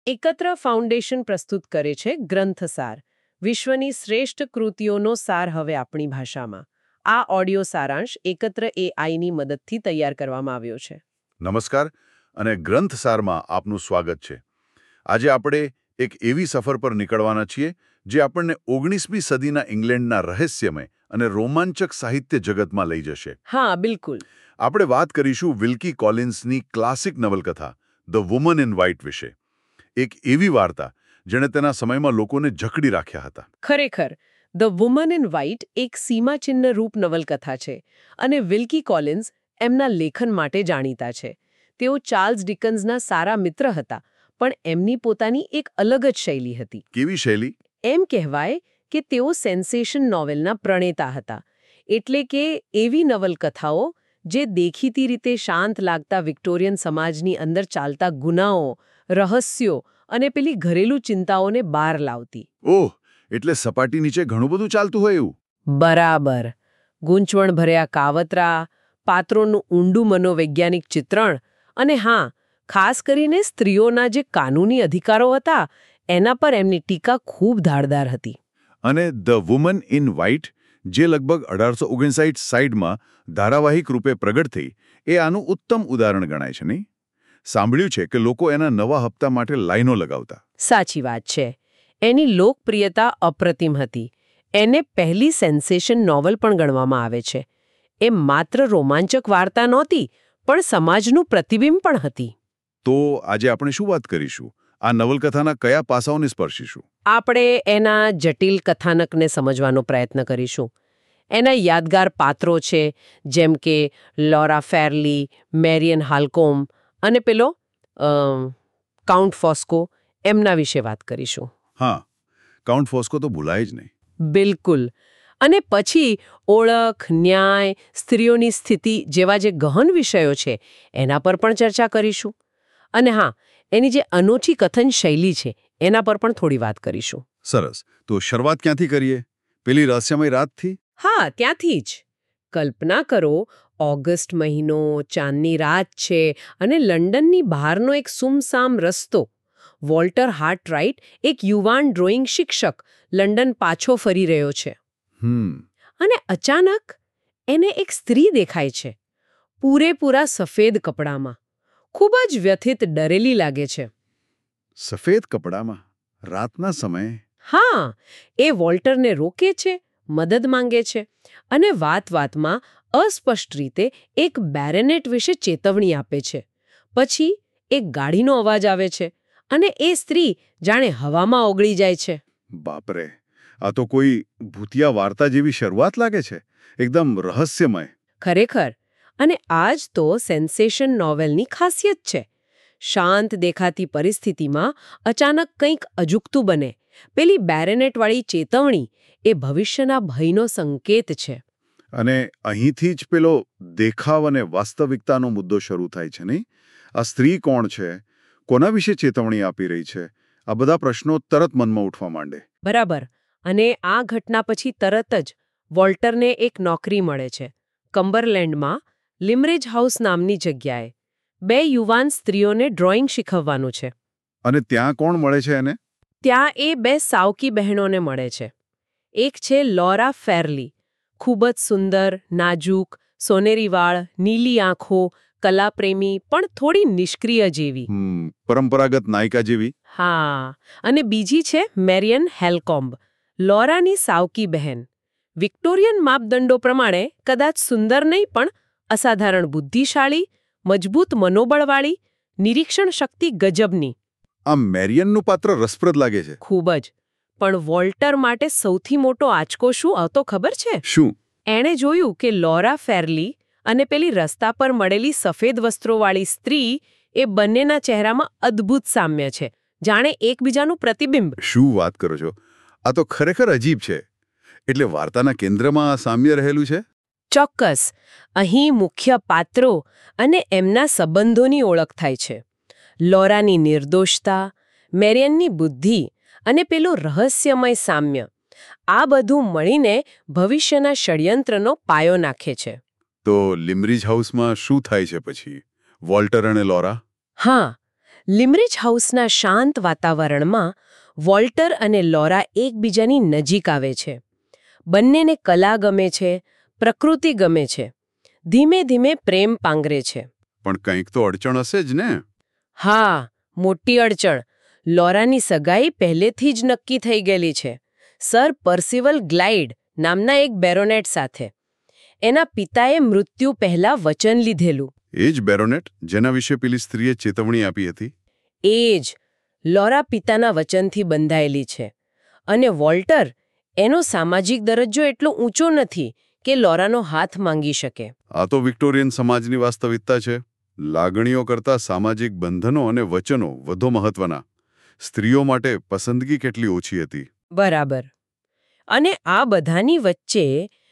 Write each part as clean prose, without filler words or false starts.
એકત્ર ફાઉન્ડેશન પ્રસ્તુત કરે છે ગ્રંથસાર, વિશ્વની શ્રેષ્ઠ કૃતિઓનો સાર હવે આપણી ભાષામાં. આ ઓડિયો સારાંશ એકત્ર એઆઈની મદદથી તૈયાર કરવામાં આવ્યો છે. નમસ્કાર અને ગ્રંથસારમાં આપનું સ્વાગત છે. આજે આપણે એક એવી સફર પર નીકળવાના છીએ જે આપણને 19મી સદીના ઇંગ્લેન્ડના રહસ્યમય અને રોમાંચક સાહિત્ય જગતમાં લઈ જશે. હા, બિલકુલ. આપણે વાત કરીશું વિલ્કી કોલિન્સની ક્લાસિક નવલકથા ધ વુમન ઇન વ્હાઇટ વિશે. એક એવી વાર્તા જેણે તેના સમયમાં લોકોને જકડી રાખ્યા હતા. ખરેખર, ધ વુમન ઇન વ્હાઇટ એક સીમાચિહ્ન રૂપ નવલકથા છે અને વિલ્કી કોલિન્સ એમના લેખન માટે જાણીતા છે. તેઓ ચાર્લ્સ ડિકન્સના સારા મિત્ર હતા, પણ એમની પોતાની એક અલગ જ શૈલી હતી. કેવી શૈલી? એમ કહેવાય કે તેઓ સેન્સેશન નોવેલના પ્રણેતા હતા. એટલે કે એવી નવલકથાઓ જે દેખીતી રીતે શાંત લાગતા વિક્ટોરિયન સમાજની અંદર ચાલતા ગુનાઓ, રહસ્યો અને પેલી ઘરેલું ચિંતાઓને બહાર લાવતી. ઓહ, એટલે સપાટી નીચે ઘણું બધું ચાલતું હોય એવું? બરાબર. ગૂંચવણભર્યા કાવતરા, પાત્રોનું ઊંડું મનોવૈજ્ઞાનિક ચિત્રણ અને હા, ખાસ કરીને સ્ત્રીઓના જે કાનૂની અધિકારો હતા એના પર એમની ટીકા ખૂબ ધારદાર હતી. અને ધ વુમન ઇન વ્હાઇટ, જે લગભગ 1859 ધારાવાહિક રૂપે પ્રગટ થઈ, એ આનું ઉત્તમ ઉદાહરણ ગણાય છે નહીં? સાંભળ્યું છે કે લોકો એના નવા હપ્તા માટે લાઈનો લગાવતા. સાચી વાત છે. એની લોકપ્રિયતા અપ્રતિમ હતી. એને પહેલી સેન્સેશન નોવલ પણ ગણવામાં આવે છે. એ માત્ર રોમાંચક વાર્તા નહોતી, પણ સમાજનું પ્રતિબિંબ પણ હતી. તો આજે આપણે શું વાત કરીશું? આ નવલકથાના કયા પાસાઓને સ્પર્શીશું? આપણે એના જટિલ કથાનકને સમજવાનો પ્રયત્ન કરીશું. એના યાદગાર પાત્રો છે, જેમ કે લોરા ફેરલી, મેરિયન હાલ્કોમ અને પેલો કાઉન્ટ ફોસ્કો, એમના વિશે વાત કરીશું. હા, કાઉન્ટ ફોસ્કો તો ભૂલાય જ નહીં. બિલકુલ. અને પછી ઓળખ, ન્યાય, સ્ત્રીઓની સ્થિતિ જેવા જે ગહન વિષયો છે એના પર પણ ચર્ચા કરીશું. અને હા, એની જે અનોખી કથન શૈલી છે એના પર પણ થોડી વાત કરીશું. સરસ. તો શરૂઆત ક્યાંથી કરીએ? પેલી રહસ્યમય રાતથી? હા, ત્યાંથી જ. કલ્પના કરો, ઓગસ્ટ મહિનો, ચાંદની રાત છે અને લંડનની બહારનો એક સુમસામ રસ્તો. વોલ્ટર હાર્ટરાઇટ, એક યુવાન ડ્રોઈંગ શિક્ષક, લંડન પાછો ફરી રહ્યો છે. અને અચાનક એને એક સ્ત્રી દેખાય છે, પૂરેપૂરા સફેદ કપડામાં. ખૂબ જ વ્યથિત, ડરેલી લાગે છે. સફેદ કપડામાં? રાતના સમયે? હા, એ વોલ્ટરને રોકે છે, મદદ માંગે છે અને વાત-વાતમાં અસ્પષ્ટ રીતે એક બેરેનેટ વિશે ચેતવણી આપે છે. પછી એક ગાડીનો અવાજ આવે છે અને એ સ્ત્રી જાણે હવામાં ઓગળી જાય છે. બાપરે, આ તો કોઈ ભૂતિયા વાર્તા જેવી શરૂઆત લાગે છે. એકદમ રહસ્યમય. ખરેખર. અને આ જ તો સેન્સેશન નોવેલની ખાસિયત છે. શાંત દેખાતી પરિસ્થિતિમાં અચાનક કંઈક અજુગતું બને. પેલી બેરેનેટવાળી ચેતવણી એ ભવિષ્યના ભયનો સંકેત છે. અને અહીંથી જ પેલો દેખાવ અને વાસ્તવિકતાનો મુદ્દો શરૂ થાય છે નહીં? આ સ્ત્રી કોણ છે? કોના વિશે ચેતવણી આપી રહી છે? આ બધા પ્રશ્નો તરત મનમાં ઉઠવા માંડે. બરાબર. અને આ ઘટના પછી તરત જ વોલ્ટરને એક નોકરી મળે છે. કમ્બરલેન્ડમાં લિમરેજ હાઉસ નામની જગ્યાએ 2 યુવાન સ્ત્રીઓને ડ્રોઈંગ શીખવવાનું છે. અને ત્યાં કોણ મળે છે એને? ત્યાં એ 2 સાવકી બહેનોને મળે છે. એક છે લોરા ફેરલી, ખૂબ જ સુંદર, નાજુક, સોનેરી વાળ, નીલી આંખો, કલાપ્રેમી પણ થોડી નિષ્ક્રિય જેવી. પરંપરાગત નાયિકા જેવી. હા. અને બીજી છે મેરિયન હેલ્કોમ્બ, લોરાની સાવકી બહેન. વિક્ટોરિયન માપદંડો પ્રમાણે કદાચ સુંદર નહીં, પણ અસાધારણ બુદ્ધિશાળી, મજબૂત મનોબળવાળી, નિરીક્ષણ શક્તિ ગજબની. આ મેરિયનનું પાત્ર રસપ્રદ લાગે છે. ખૂબ જ. પણ વોલ્ટર માટે સૌથી મોટો આંચકો શું હતો ખબર છે? શું? એણે જોયું કે લોરા ફેરલી અને પેલી રસ્તા પર મળેલી સફેદ વસ્ત્રોવાળી સ્ત્રી, એ બંનેના ચહેરામાં અદ્ભુત સામ્ય છે, જાણે એકબીજાનું પ્રતિબિંબ. શું વાત કરો છો? આ તો ખરેખર અજીબ છે. એટલે વાર્તાના કેન્દ્રમાં આ સામ્ય રહેલું છે? ચોક્કસ. અહીં મુખ્ય પાત્રો અને એમના સંબંધોની ઓળખ થાય છે. લોરાની નિર્દોષતા, મેરિયનની બુદ્ધિ અને પેલો રહસ્યમય સામ્ય, આ બધું મળીને ભવિષ્યના ષડયંત્રનો પાયો નાખે છે. તો લિમરીજ હાઉસમાં શું થાય છે પછી? વોલ્ટર અને લોરા? હા, લિમરિચ હાઉસના શાંત વાતાવરણમાં વોલ્ટર અને લોરા એકબીજાની નજીક આવે છે. બંનેને કલા ગમે છે, પ્રકૃતિ ગમે છે. ધીમે ધીમે પ્રેમ પાંગરે છે. પણ કંઈક તો અડચણ હશે જ ને? હા, મોટી અડચણ. લોરાની સગાઈ પહેલેથી જ નક્કી થઈ ગયેલી છે, સર પર્સિવલ ગ્લાઇડ નામના એક બેરોનેટ સાથે. એના પિતાએ મૃત્યુ પહેલા વચન લીધેલું. એ જ બેરોનેટ જેના વિશે પેલી સ્ત્રીએ ચેતવણી આપી હતી? એ જ. લોરા પિતાના વચનથી બંધાયેલી છે. અને વોલ્ટર, એનો સામાજિક દરજ્જો એટલો ઊંચો નથી કે લોરાનો હાથ માંગી શકે. આ તો વિક્ટોરિયન સમાજની વાસ્તવિકતા છે. લાગણીઓ કરતાં સામાજિક બંધનો અને વચનો વધુ મહત્વના. સ્ત્રીઓ માટે પસંદગી કેટલી ઓછી હતી. બરાબર. અને આ બધાની વચ્ચે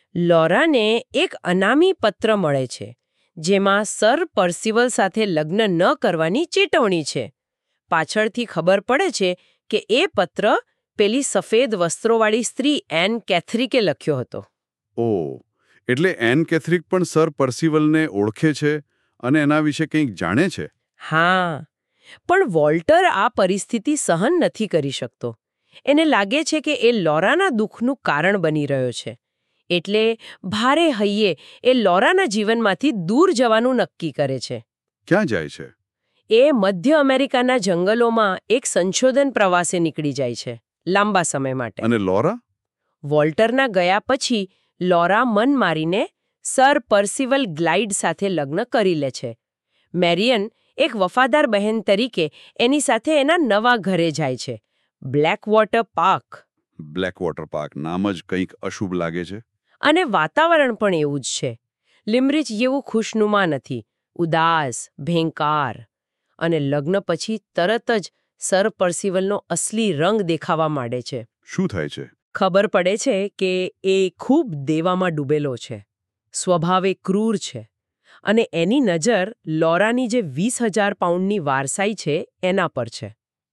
લોરાને એક અનામી પત્ર મળે છે, જેમાં સર પર્સિવલ સાથે લગ્ન ન કરવાની ચેતવણી છે. પાછળથી ખબર પડે છે કે એ પત્ર પેલી સફેદ વસ્ત્રોવાળી સ્ત્રી એન કેથરિકે લખ્યો હતો. ઓહ, એટલે એન કેથરિક પણ સર પર્સિવલને ઓળખે છે અને એના વિશે કંઈક જાણે છે. હા, પણ વોલ્ટર આ પરિસ્થિતિ સહન નથી કરી શકતો. એને લાગે છે કે એ લોરાના દુઃખનું કારણ બની રહ્યો છે. એટલે ભારે હૈયે એ લોરાના જીવનમાંથી દૂર જવાનું નક્કી કરે છે. ક્યાં જાય છે? એ મધ્ય અમેરિકાના જંગલોમાં એક સંશોધન પ્રવાસે નીકળી જાય છે, લાંબા સમય માટે. અને લોરા? વોલ્ટરના ગયા પછી લોરા મન મારીને સર પર્સિવલ ગ્લાઇડ સાથે લગ્ન કરી લે છે. મેરિયન એક વફાદાર બહેન તરીકે એની સાથે એના નવા ઘરે જાય છે, બ્લેકવોટર પાર્ક. બ્લેકવોટર પાર્ક નામ જ કંઈક અશુભ લાગે છે. અને વાતાવરણ પણ એવું જ છે. લિમરિચ જેવું ખુશનુમા નથી, ઉદાસ, ભેંકાર. અને લગ્ન પછી તરત જ સર પર્સિવલનો અસલી રંગ દેખાવા માંડે છે. શું થાય છે? ખબર પડે છે કે એ ખૂબ દેવામાં ડૂબેલો છે, સ્વભાવે ક્રૂર છે. અને એની નજર લોરાની જે 20,000 પાઉન્ડની વારસાઈ છે એના પર છે.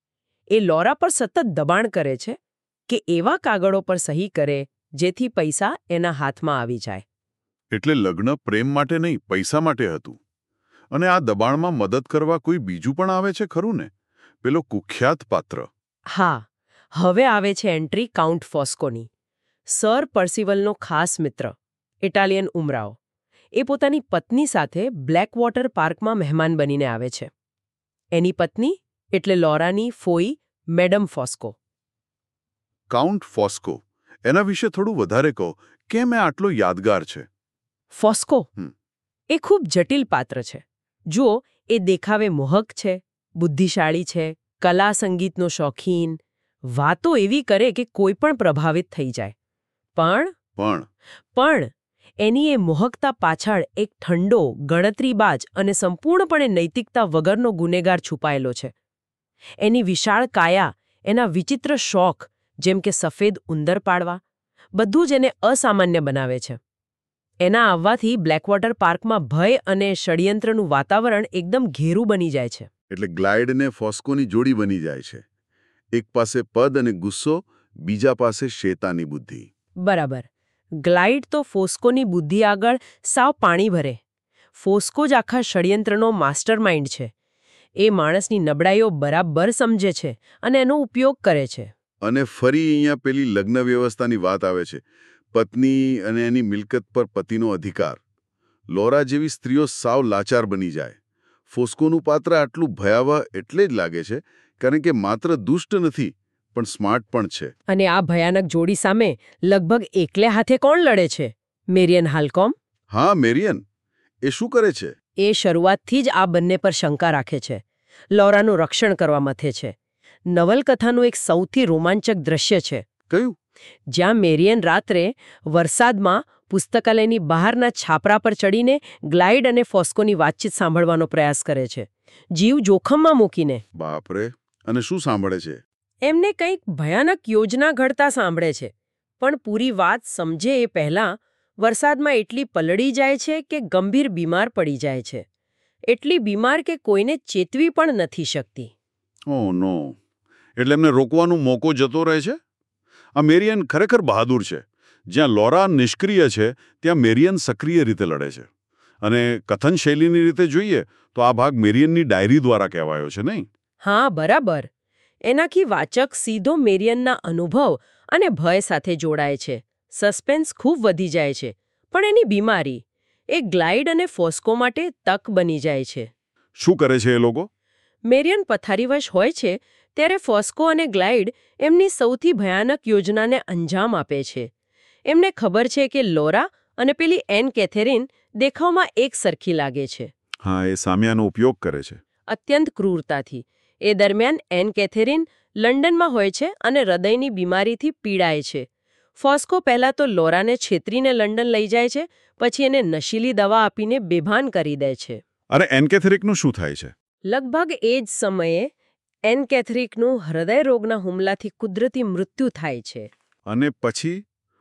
એ લોરા પર સતત દબાણ કરે છે કે એવા કાગળો પર સહી કરે જેથી પૈસા એના હાથમાં આવી જાય. એટલે લગ્ન પ્રેમ માટે નહીં, પૈસા માટે હતું. અને આ દબાણમાં મદદ કરવા કોઈ બીજું પણ આવે છે ખરું ને? પેલો કુખ્યાત પાત્ર. હા, હવે આવે છે એન્ટ્રી કાઉન્ટ ફોસ્કોની. સર પર્સિવલનો ખાસ મિત્ર, ઇટાલિયન ઉમરાવ. એ પોતાની પત્ની સાથે બ્લેકવોટર પાર્કમાં મહેમાન બનીને આવે છે. એની પત્ની એટલે લોરાની ફોઈ મેડમ ફોસ્કો. કાઉન્ટ ફોસ્કો, એના વિશે થોડું વધારે કહો. કેમ એ આટલો યાદગાર છે? ફોસ્કો એ ખૂબ જટિલ પાત્ર છે. જુઓ, એ દેખાવે મોહક છે, બુદ્ધિશાળી છે, કલા સંગીતનો શોખીન. વાતો એવી કરે કે કોઈ પણ પ્રભાવિત થઈ જાય. પણ એની એ મોહકતા પાછળ એક ઠંડો, ગણતરીબાજ અને સંપૂર્ણપણે નૈતિકતા વગરનો ગુનેગાર છુપાયેલો છે. એની વિશાળ કાયા, એના વિચિત્ર શોખ, જેમ કે સફેદ ઉંદર પાડવા, બધું જ એને અસામાન્ય બનાવે છે. એના આવવાથી બ્લેકવોટર પાર્કમાં ભય અને ષડયંત્રનું વાતાવરણ એકદમ ઘેરું બની જાય છે. એટલે ગ્લાઇડ ને ફોસ્કોની જોડી બની જાય છે. એક પાસે પદ અને ગુસ્સો, બીજા પાસે શેતાની બુદ્ધિ. બરાબર. ગ્લાઇડ તો ફોસ્કોની બુદ્ધિ આગળ સાવ પાણી ભરે. ફોસ્કો જ આખા ષડયંત્રનો માસ્ટરમાઇન્ડ છે. એ માણસની નબળાઈઓ બરાબર સમજે છે અને એનો ઉપયોગ કરે છે. અને ફરી અહીંયા પેલી લગ્ન વ્યવસ્થાની વાત આવે છે. પત્ની અને એની મિલકત પર પતિનો અધિકાર. લોરા જેવી સ્ત્રીઓ સાવ લાચાર બની જાય. ફોસ્કોનું પાત્ર આટલું ભયાવહ એટલે જ લાગે છે કારણ કે માત્ર દુષ્ટ નથી પણ સ્માર્ટ પણ છે. અને આ ભયાનક જોડી સામે લગભગ એકલે હાથે કોણ લડે છે? Marian Halcombe. હા, મેરિયન. એ શું કરે છે? એ શરૂઆતથી જ આ બંને પર શંકા રાખે છે. લોરાનું રક્ષણ કરવા મથે છે. નવલકથાનું એક સૌથી રોમાંચક દ્રશ્ય છે. કયું? જ્યાં મેરિયન રાત્રે વરસાદમાં પુસ્તકાલયની બહારના છાપરા પર ચડીને ગ્લાઇડ અને ફોસ્કોની વાતચીત સાંભળવાનો પ્રયાસ કરે છે, જીવ જોખમમાં મૂકીને. બાપરે! અને શું સાંભળે છે? એમને કંઈક ભયાનક યોજના ઘડતા સાંભળે છે. પણ પૂરી વાત સમજે એ પહેલાં વરસાદમાં એટલી પલળી જાય છે કે ગંભીર બીમાર પડી જાય છે. એટલી બીમાર કે કોઈને ચેતવી પણ નથી શકતી. ઓહ નો! એટલે એમને રોકવાનો મોકો જતો રહે છે? આ મેરિયન ખરેખર બહાદુર છે. જ્યાં લોરા નિષ્ક્રિય છે ત્યાં મેરિયન સક્રિય રીતે લડે છે. અને કથન શૈલીની રીતે જોઈએ તો આ ભાગ મેરિયનની ડાયરી દ્વારા કહેવાયો છે નહીં? હા, બરાબર. એનાથી વાચક સીધો મેરિયનના અનુભવ અને ભય સાથે જોડાય છે. સસ્પેન્સ ખૂબ વધી જાય છે. પણ એની બીમારી એ ગ્લાઇડ અને ફોસ્કો માટે તક બની જાય છે. શું કરે છે એ લોકો? મેરિયન પથારીવશ હોય છે ત્યારે ફોસ્કો અને ગ્લાઇડ એમની સૌથી ભયાનક યોજનાને અંજામ આપે છે. એમને ખબર છે કે લોરા અને પેલી એન કેથેરીન દેખાવમાં એક સરખી લાગે છે. હા, એ સામ્યાનો ઉપયોગ કરે છે. અત્યંત ક્રૂરતાથી. એ દરમિયાન એન કેથેરીન લંડનમાં હોય છે અને હૃદયની બીમારીથી પીડાય છે. ફોસ્કો પહેલાં તો લોરાને છેતરીને લંડન લઈ જાય છે, પછી એને નશીલી દવા આપીને બેભાન કરી દે છે. અને એન્કેથેરિકનું શું થાય છે? લગભગ એ જ સમયે એન કેથેરિકનું હૃદયરોગના હુમલાથી કુદરતી મૃત્યુ થાય છે. અને પછી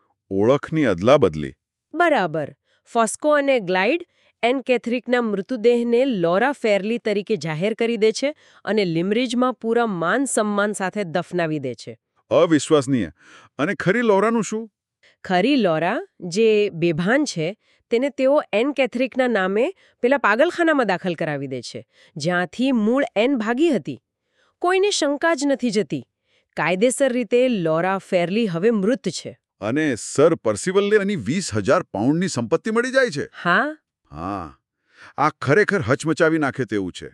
ઓળખની અદલાબદલી. બરાબર. ફોસ્કો અને ગ્લાઇડ એન કેથેરિકના મૃતદેહને લોરા ફેરલી તરીકે જાહેર કરી દે છે અને લિમરિજમાં પૂરા માન સન્માન સાથે દફનાવી દે છે. અવિશ્વસનીય. અને ખરી લોરાનું શું? ખરી લોરા, જે બેભાન છે, તેને તેઓ એન કેથેરિકના નામે પેલા પાગલખાનામાં દાખલ કરાવી દે છે, જ્યાંથી મૂળ એન ભાગી હતી. કોઈને શંકા જ નથી જતી. કાયદેસર રીતે લોરા ફેરલી હવે મૃત છે. અને સર પર્સિવલને એની 20,000 પાઉન્ડની સંપત્તિ મળી જાય છે. હા. હા, આ ખરેખર હચમચાવી નાખે તેવું છે.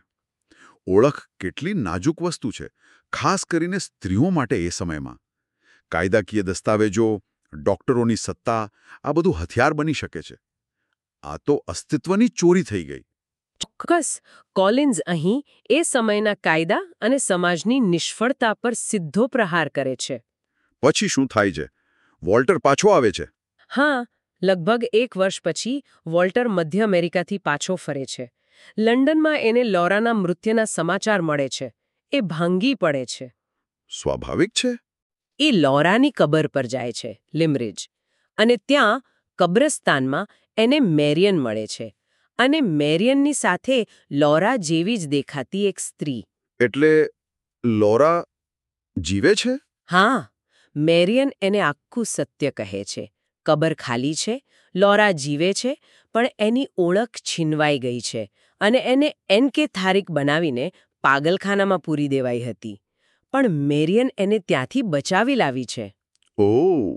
ઓળખ કેટલી નાજુક વસ્તુ છે, ખાસ કરીને સ્ત્રીઓ માટે એ સમયમાં. કાયદાકીય દસ્તાવેજો, ડોક્ટરોની સત્તા, આ બધું હથિયાર બની શકે છે. આ તો અસ્તિત્વની ચોરી થઈ ગઈ. ચોક્કસ. કોલિન્સ અહીં એ સમયના કાયદા અને સમાજની નિષ્ફળતા પર સીધો પ્રહાર કરે છે. પછી શું થાય છે? વોલ્ટર પાછો આવે છે. હા, લગભગ 1 વર્ષ પછી વોલ્ટર મધ્ય અમેરિકાથી પાછો ફરે છે. લંડનમાં એને લોરાના મૃત્યુના સમાચાર મળે છે. એ ભાંગી પડે છે. સ્વાભાવિક છે. એ લોરાની કબર પર જાય છે, લિમરિજ. અને ત્યાં કબ્રસ્તાનમાં એને મેરિયન મળે છે. અને મેરિયનની સાથે લોરા જેવી જ દેખાતી એક સ્ત્રી. એટલે લોરા જીવે છે? હા, મેરિયન એને આખું સત્ય કહે છે. કબર ખાલી છે, લોરા જીવે છે, પણ એની ઓળખ છીનવાઈ ગઈ છે અને એને એનકેથારિક બનાવીને પાગલખાનામાં પૂરી દેવાઈ હતી. પણ મેરિયન એને ત્યાંથી બચાવી લાવી છે. ઓહ!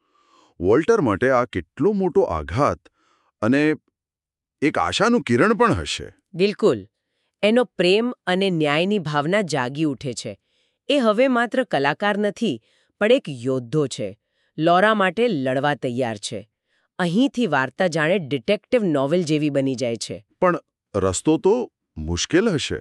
વોલ્ટર માટે આ કેટલો મોટો આઘાત અને એક આશાનું કિરણ પણ હશે. બિલકુલ. એનો પ્રેમ અને ન્યાયની ભાવના જાગી ઉઠે છે. એ હવે માત્ર કલાકાર નથી, પણ એક યોદ્ધો છે. લોરા માટે લડવા તૈયાર છે. અહીંથી વાર્તા જાણે ડિટેક્ટિવ નોવેલ જેવી બની જાય છે. પણ રસ્તો તો મુશ્કેલ હશે.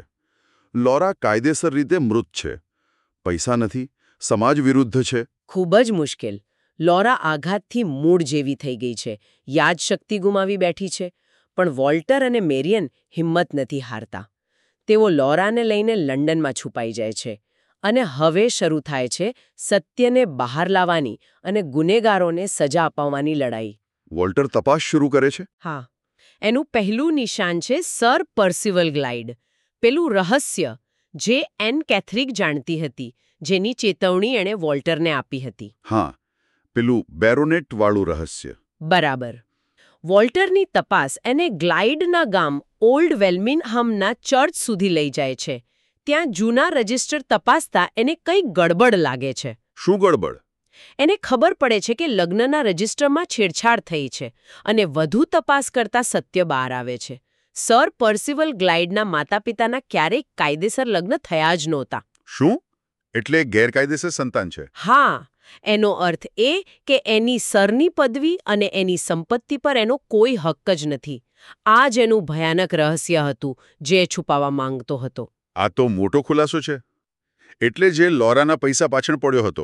લોરા કાયદેસર રીતે મૃત છે. પૈસા નથી, સમાજ વિરુદ્ધ છે. ખૂબ જ મુશ્કેલ. લોરા આઘાતથી મૂળ જેવી થઈ ગઈ છે. યાદશક્તિ ગુમાવી બેઠી છે. પણ વોલ્ટર અને મેરિયન હિંમત નથી હારતા. તેઓ લોરાને લઈને લંડનમાં છુપાઈ જાય છે. અને હવે શરૂ થાય છે સત્યને બહાર લાવવાની અને ગુનેગારોને સજા અપાવવાની લડાઈ. વોલ્ટર તપાસ શરૂ કરે છે. હા. એનું પહેલું નિશાન છે સર પર્સિવલ ગ્લાઇડ. પેલું રહસ્ય જે એન કેથરિક જાણતી હતી, જેની ચેતવણી એણે વોલ્ટરને આપી હતી. હા, પેલું બેરોનેટવાળું રહસ્ય. બરાબર. વોલ્ટરની તપાસ એને ગ્લાઇડના ગામ ઓલ્ડ વેલ્મિનહામના ચર્ચ સુધી લઈ જાય છે. ત્યાં જૂના રજિસ્ટર તપાસતા એને કંઈક ગડબડ લાગે છે. શું ગડબડ? એને ખબર પડે છે કે લગ્નના રજિસ્ટરમાં છેડછાડ થઈ છે અને વધુ તપાસ કરતા સત્ય બહાર આવે છે. સર પર્સિવલ ગ્લાઇડના માતા-પિતાના ક્યારેય કાયદેસર લગ્ન થયા જ નહોતા. શું? એટલે ગેરકાયદેસર સંતાન છે? હા. એનો અર્થ એ કે એની સરની પદવી અને એની સંપત્તિ પર એનો કોઈ હક જ નથી. આ જ એનું ભયાનક રહસ્ય હતું જે છુપાવવા માંગતો હતો. આ તો મોટો ખુલાસો છે. એટલે જે લોરાના પૈસા પાછળ પડ્યો હતો.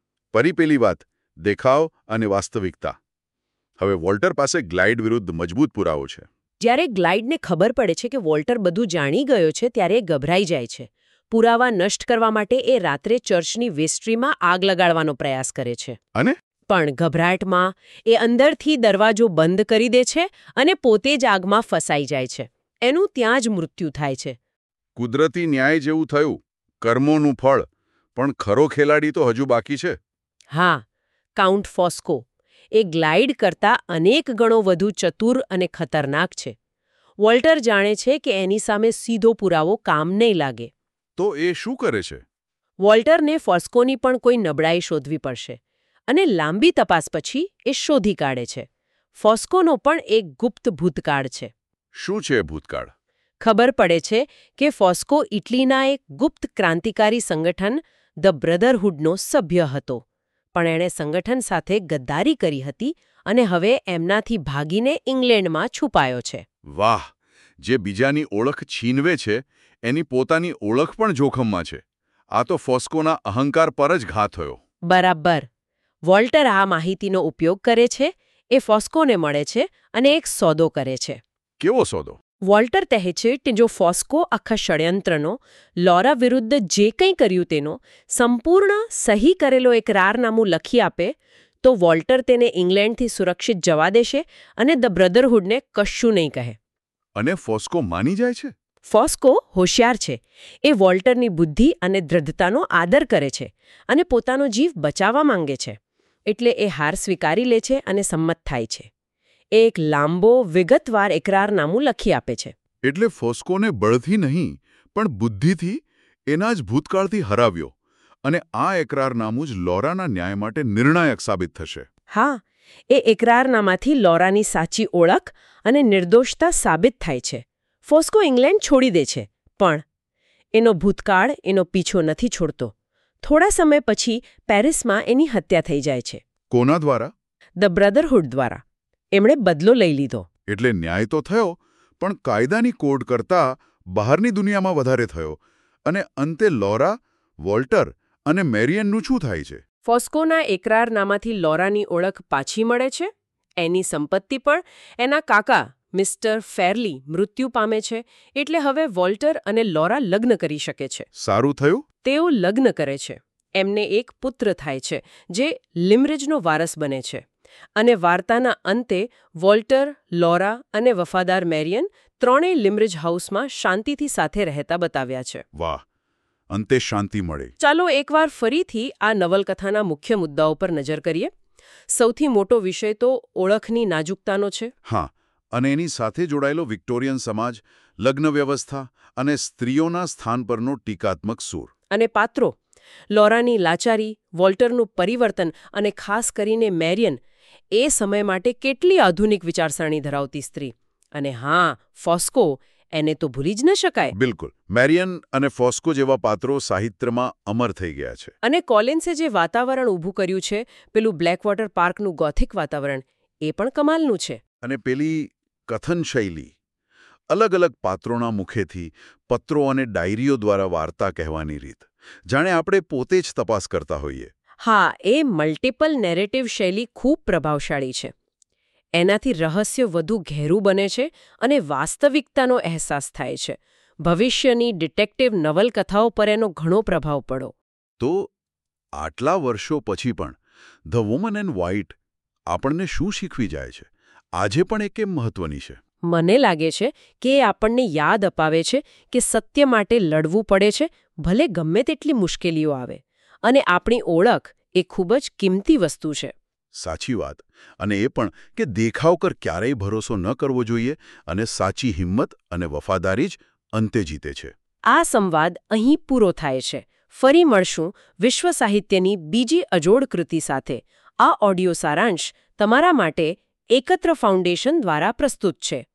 પેલી વાત, દેખાવ અને વાસ્તવિકતા. હવે વોલ્ટર પાસે ગ્લાઇડ વિરુદ્ધ મજબૂત પુરાવો છે. જ્યારે ગ્લાઇડને ખબર પડે છે કે વોલ્ટર બધું જાણી ગયો છે ત્યારે એ ગભરાઈ જાય છે. પુરાવા નષ્ટ કરવા માટે એ રાત્રે ચર્ચની વેસ્ટ્રીમાં આગ લગાડવાનો પ્રયાસ કરે છે. અને? પણ ગભરાટમાં એ અંદરથી દરવાજો બંધ કરી દે છે અને પોતે જ આગમાં ફસાઈ જાય છે. એનું ત્યાં જ મૃત્યુ થાય છે. કુદરતી ન્યાય જેવું થયું. કર્મોનું ફળ. પણ ખરો ખેલાડી તો હજુ બાકી છે. હા, કાઉન્ટ ફોસ્કો. એ ગ્લાઇડ કરતાં અનેક ગણો વધુ ચતુર અને ખતરનાક છે. વોલ્ટર જાણે છે કે એની સામે સીધો પુરાવો કામ નહીં લાગે. તો એ શું કરે છે? વોલ્ટરને ફોસ્કોની પણ કોઈ નબળાઈ શોધવી પડશે અને લાંબી તપાસ પછી એ શોધી કાઢે છે. ફોસ્કોનો પણ એક ગુપ્ત ભૂતકાળ છે. શું છે ભૂતકાળ? ખબર પડે છે કે ફોસ્કો ઇટલીના એક ગુપ્ત ક્રાંતિકારી સંગઠન ધ બ્રધરહુડનો સભ્ય હતો, પણ એણે સંગઠન સાથે ગદ્દારી કરી હતી અને હવે એમનાથી ભાગીને ઇંગ્લેન્ડમાં છુપાયો છે. વાહ! જે બીજાની ઓળખ છીનવે છે એની પોતાની ઓળખ પણ જોખમમાં છે. આ તો ફોસ્કોના અહંકાર પર જ ઘા થયો. બરાબર. વોલ્ટર આ માહિતીનો ઉપયોગ કરે છે, એ ફોસ્કોને મળે છે અને એક સોદો કરે છે. કેવો સોદો? વોલ્ટર કહે છે કે જો ફોસ્કો આખા ષડયંત્રનો, લોરા વિરુદ્ધ જે કંઈ કર્યું તેનો સંપૂર્ણ સહી કરેલો એકરારનામું લખી આપે તો વોલ્ટર તેને ઇંગ્લેન્ડથી સુરક્ષિત જવા દેશે અને ધ બ્રધરહુડને કશું નહીં કહે. અને ફોસ્કો માની જાય છે? ફોસ્કો હોશિયાર છે. એ વોલ્ટરની બુદ્ધિ અને દૃઢતાનો આદર કરે છે અને પોતાનો જીવ બચાવવા માંગે છે. એટલે એ હાર સ્વીકારી લે છે અને સંમત થાય છે. એ એક લાંબો, વિગતવાર એકરારનામું લખી આપે છે. એટલે ફોસ્કોને બળથી નહીં પણ બુદ્ધિથી એના જ ભૂતકાળથી હરાવ્યો, અને આ એકરારનામું જ લોરાના ન્યાય માટે નિર્ણાયક સાબિત થશે. હા, એ એકરારનામાથી લોરાની સાચી ઓળખ અને નિર્દોષતા સાબિત થાય છે. ફોસ્કો ઇંગ્લેન્ડ છોડી દે છે, પણ એનો ભૂતકાળ એનો પીછો નથી છોડતો. થોડા સમય પછી પેરિસમાં એની હત્યા થઈ જાય છે. કોના દ્વારા? ધ બ્રધરહુડ દ્વારા. એમણે બદલો લઈ લીધો. એટલે ન્યાય તો થયો, પણ કાયદાની કોડ કરતાં બહારની દુનિયામાં વધારે થયો. અને અંતે લોરા, વોલ્ટર અને મેરિયનનું શું થાય છે? ફોસ્કોના એકરારનામાથી લોરાની ઓળખ પાછી મળે છે. એની સંપત્તિ પણ એના કાકા મિસ્ટર ફેરલી મૃત્યુ પામે છે. એટલે હવે વોલ્ટર અને લોરા લગ્ન કરી શકે છે. સારું થયું? તેઓ લગ્ન કરે છે. એમને એક પુત્ર થાય છે, જે લિમરિજનો વારસ બને છે. અને વાર્તાના અંતે વોલ્ટર, લોરા અને વફાદાર મેરિયન ત્રણેય લિમરિજ હાઉસમાં શાંતિથી સાથે રહેતા બતાવ્યા છે. વાહ! અંતે શાંતિ મળે. ચાલો એકવાર ફરીથી આ નવલકથાના મુખ્ય મુદ્દાઓ પર નજર કરીએ. સૌથી મોટો વિષય તો ઓળખની નાજુકતાનો છે. હા, અને એની સાથે જોડાયેલો વિક્ટોરિયન સમાજ, લગ્ન વ્યવસ્થા અને સ્ત્રીઓના સ્થાન પરનો ટીકાત્મક સૂર. અને પાત્રો, લોરાની લાચારી, વોલ્ટરનું પરિવર્તન અને ખાસ કરીને મેરિયન, એ સમય માટે કેટલી આધુનિક વિચારસરણી ધરાવતી સ્ત્રી. અને હા, ફોસ્કો, એને તો ભૂલી જ ન શકાય. બિલકુલ. મેરિયન અને ફોસ્કો જેવા પાત્રો સાહિત્યમાં અમર થઈ ગયા છે. અને કોલિન્સે જે વાતાવરણ ઊભું કર્યું છે, પેલું બ્લેકવોટર પાર્કનું ગોથિક વાતાવરણ, એ પણ કમાલનું છે. અને પેલી કથન શૈલી, અલગ અલગ પાત્રોના મુખેથી પત્રો અને ડાયરીઓ દ્વારા વાર્તા કહેવાની રીત, જાણે આપણે પોતે જ તપાસ કરતા હોઈએ. હા, એ મલ્ટિપલ નેરેટિવ શૈલી ખૂબ પ્રભાવશાળી છે. એનાથી રહસ્ય વધુ ઘેરું બને છે અને વાસ્તવિકતાનો અહેસાસ થાય છે. ભવિષ્યની ડિટેક્ટિવ નવલકથાઓ પર એનો ઘણો પ્રભાવ પડ્યો. તો આટલા વર્ષો પછી પણ ધ વુમન એન્ડ વ્હાઇટ આપણને શું શીખવી જાય છે? આજે પણ એ કેમ મહત્વની છે? મને લાગે છે કે એ આપણને યાદ અપાવે છે કે સત્ય માટે લડવું પડે છે, ભલે ગમે તેટલી મુશ્કેલીઓ આવે. અને આપણી ઓળખ એ ખૂબ જ કિંમતી વસ્તુ છે. સાચી વાત. અને એ પણ કે દેખાવ પર ક્યારેય ભરોસો ન કરવો જોઈએ, અને સાચી હિંમત અને વફાદારી જ અંતે જીતે છે. આ સંવાદ અહીં પૂરો થાય છે. ફરી મળશું વિશ્વ સાહિત્યની બીજી અજોડ કૃતિ સાથે. આ ઓડિયો સારાંશ તમારા માટે એકત્ર ફાઉન્ડેશન દ્વારા પ્રસ્તુત છે.